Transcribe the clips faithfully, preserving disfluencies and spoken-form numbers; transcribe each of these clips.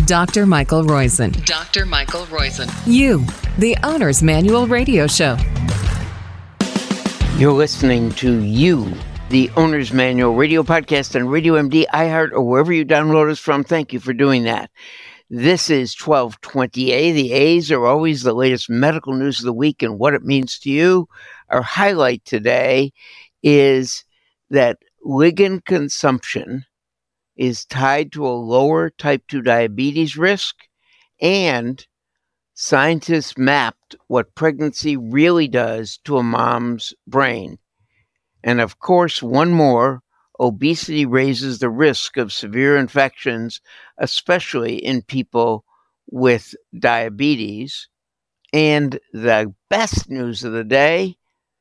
Doctor Michael Roizen. Doctor Michael Roizen. You, the Owner's Manual Radio Show. You're listening to You, the Owner's Manual Radio Podcast on Radio M D, iHeart, or wherever you download us from. Thank you for doing that. This is twelve twenty A. The A's are always the latest medical news of the week and what it means to you. Our highlight today is that ligand consumption is tied to a lower type two diabetes risk, and scientists mapped what pregnancy really does to a mom's brain. And of course, one more, obesity raises the risk of severe infections, especially in people with diabetes. And the best news of the day,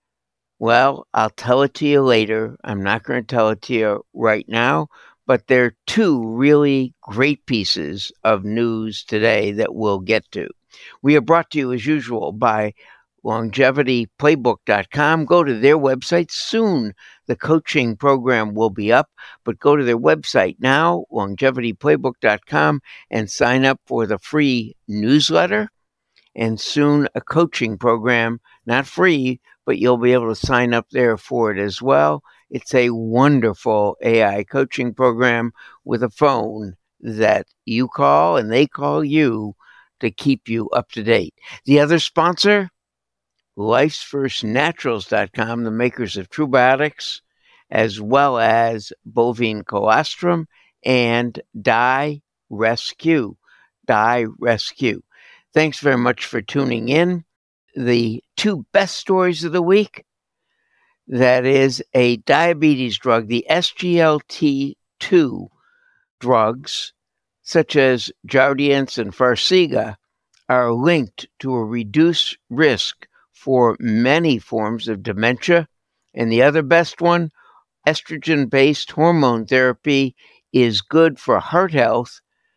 well, I'll tell it to you later. I'm not going to tell it to you right now, but there are two really great pieces of news today that we'll get to. We are brought to you, as usual, by longevity playbook dot com. Go to their website. Soon the coaching program will be up, but go to their website now, longevity playbook dot com, and sign up for the free newsletter, and soon a coaching program, not free, but you'll be able to sign up there for it as well. It's a wonderful A I coaching program with a phone that you call and they call you to keep you up to date. The other sponsor, lifes first naturals dot com, the makers of Trubiotics, as well as bovine colostrum and Die Rescue. Die Rescue. Thanks very much for tuning in. The two best stories of the week, that is a diabetes drug, the S G L T two drugs, such as Jardiance and Farxiga, are linked to a reduced risk for many forms of dementia. And the other best one, estrogen-based hormone therapy, is good for heart health.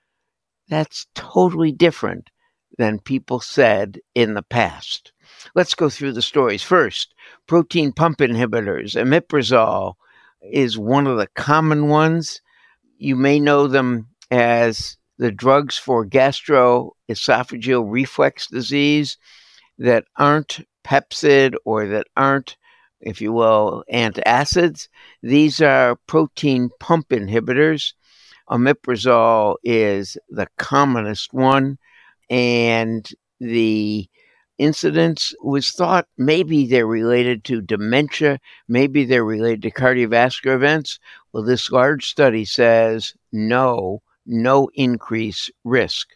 That's totally different than people said in the past. Let's go through the stories. First, protein pump inhibitors. Omeprazole is one of the common ones. You may know them as the drugs for gastroesophageal reflux disease that aren't Pepcid or that aren't, if you will, antacids. These are protein pump inhibitors. Omeprazole is the commonest one, and the incidence was thought maybe they're related to dementia, maybe they're related to cardiovascular events. Well, this large study says no, no increased risk.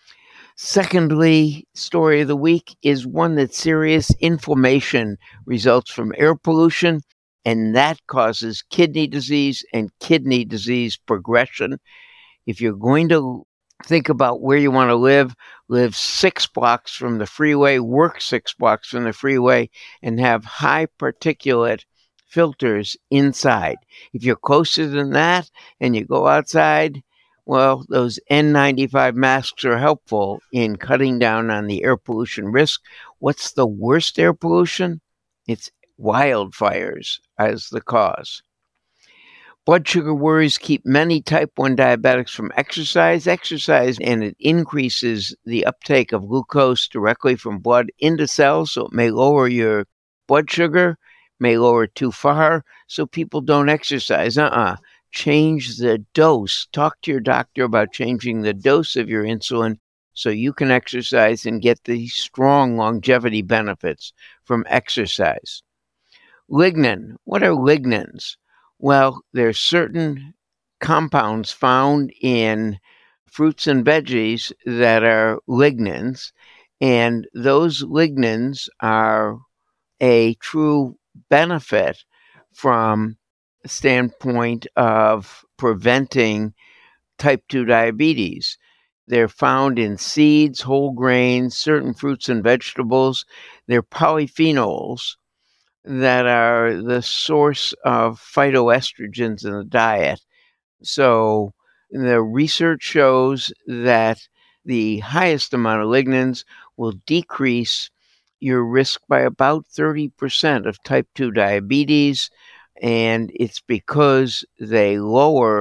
Secondly, story of the week is one that serious inflammation results from air pollution, and that causes kidney disease and kidney disease progression. If you're going to think about where you want to live, live six blocks from the freeway, work six blocks from the freeway, and have high particulate filters inside. If you're closer than that and you go outside, well, those N ninety-five masks are helpful in cutting down on the air pollution risk. What's the worst air pollution? It's wildfires as the cause. Blood sugar worries keep many type one diabetics from exercise. Exercise, and it increases the uptake of glucose directly from blood into cells, so it may lower your blood sugar, may lower it too far, so people don't exercise. Uh-uh. Change the dose. Talk to your doctor about changing the dose of your insulin so you can exercise and get the strong longevity benefits from exercise. Lignin. What are lignans? Well, there's certain compounds found in fruits and veggies that are lignans, and those lignans are a true benefit from the standpoint of preventing type two diabetes. They're found in seeds, whole grains, certain fruits and vegetables. They're polyphenols that are the source of phytoestrogens in the diet. So the research shows that the highest amount of lignans will decrease your risk by about thirty percent of type two diabetes, and it's because they lower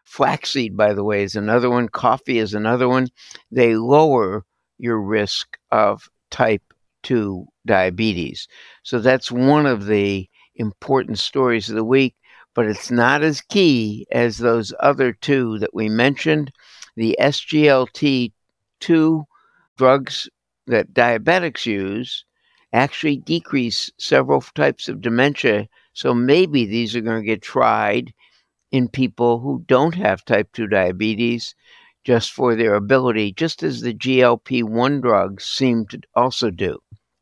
Flaxseed, by the way, is another one. Coffee is another one. They lower your risk of type two diabetes. So that's one of the important stories of the week, but it's not as key as those other two that we mentioned. The S G L T two drugs that diabetics use actually decrease several types of dementia. So maybe these are going to get tried in people who don't have type two diabetes just for their ability, just as the G L P one drugs seem to also do.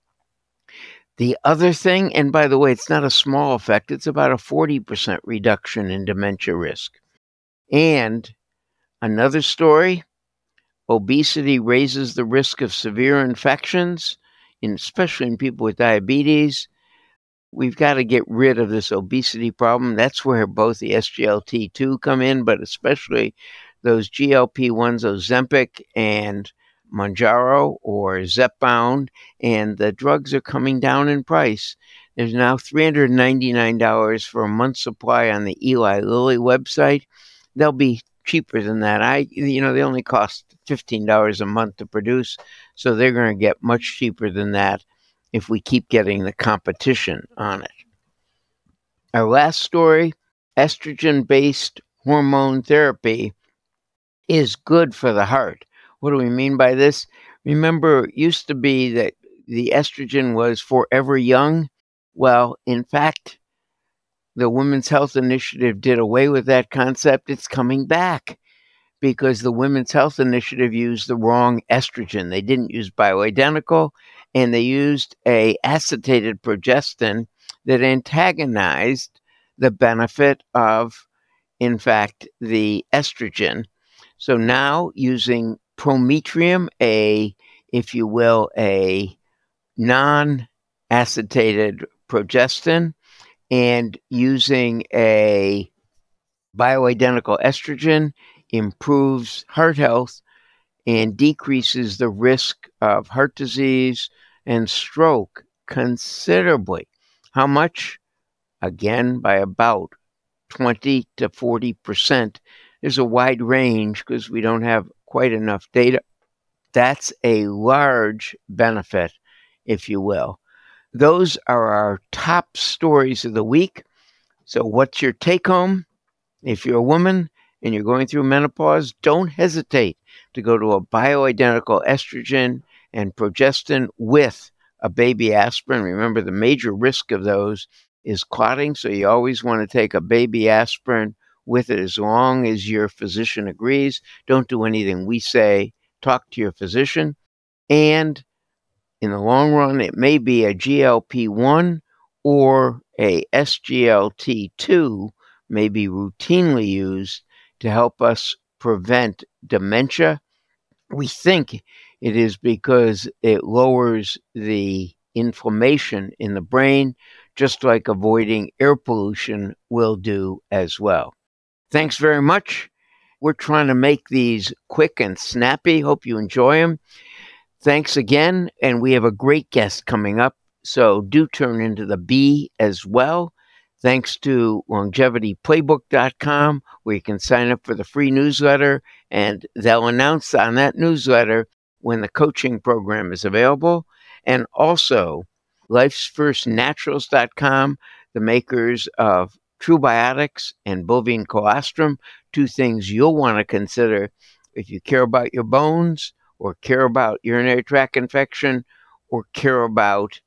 The other thing, and by the way, it's not a small effect, it's about a forty percent reduction in dementia risk. And another story, obesity raises the risk of severe infections, in, especially in people with diabetes. We've got to get rid of this obesity problem. That's where both the S G L T two come in, but especially those G L P ones, Ozempic and Mounjaro or Zepbound, and the drugs are coming down in price. There's now three hundred ninety-nine dollars for a month's supply on the Eli Lilly website. They'll be cheaper than that. I, you know, they only cost fifteen dollars a month to produce, so they're going to get much cheaper than that if we keep getting the competition on it. Our last story, estrogen-based hormone therapy is good for the heart. What do we mean by this? Remember, it used to be that the estrogen was forever young. Well, in fact, the Women's Health Initiative did away with that concept. It's coming back because the Women's Health Initiative used the wrong estrogen. They didn't use bioidentical, and they used a acetated progestin that antagonized the benefit of, in fact, the estrogen. So now using Prometrium, a, if you will, a non-acetated progestin, and using a bioidentical estrogen improves heart health and decreases the risk of heart disease and stroke considerably. How much? Again, by about twenty to forty percent. There's a wide range because we don't have quite enough data. That's a large benefit, if you will. Those are our top stories of the week. So what's your take home? If you're a woman and you're going through menopause, don't hesitate to go to a bioidentical estrogen and progestin with a baby aspirin. Remember, the major risk of those is clotting, so you always want to take a baby aspirin with it as long as your physician agrees. Don't do anything we say. Talk to your physician. And in the long run, it may be a G L P one or a S G L T two may be routinely used to help us prevent dementia. We think it is because it lowers the inflammation in the brain, just like avoiding air pollution will do as well. Thanks very much. We're trying to make these quick and snappy. Hope you enjoy them. Thanks again, and we have a great guest coming up, so do turn into the B as well. Thanks to longevity playbook dot com, where you can sign up for the free newsletter, and they'll announce on that newsletter when the coaching program is available. And also lifes first naturals dot com, the makers of Trubiotics and bovine colostrum, two things you'll want to consider if you care about your bones or care about urinary tract infection or care about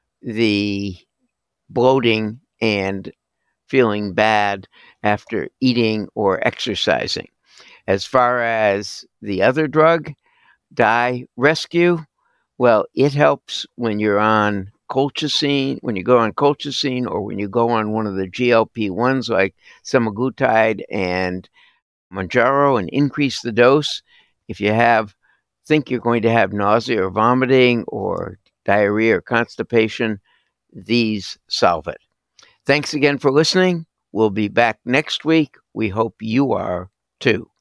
the bloating and feeling bad after eating or exercising. As far as the other drug, Die Rescue, well, it helps when you're on colchicine, when you go on colchicine, or when you go on one of the G L P ones like semaglutide and Mounjaro and increase the dose. If you have think you're going to have nausea or vomiting or diarrhea or constipation, these solve it. Thanks again for listening. We'll be back next week. We hope you are too.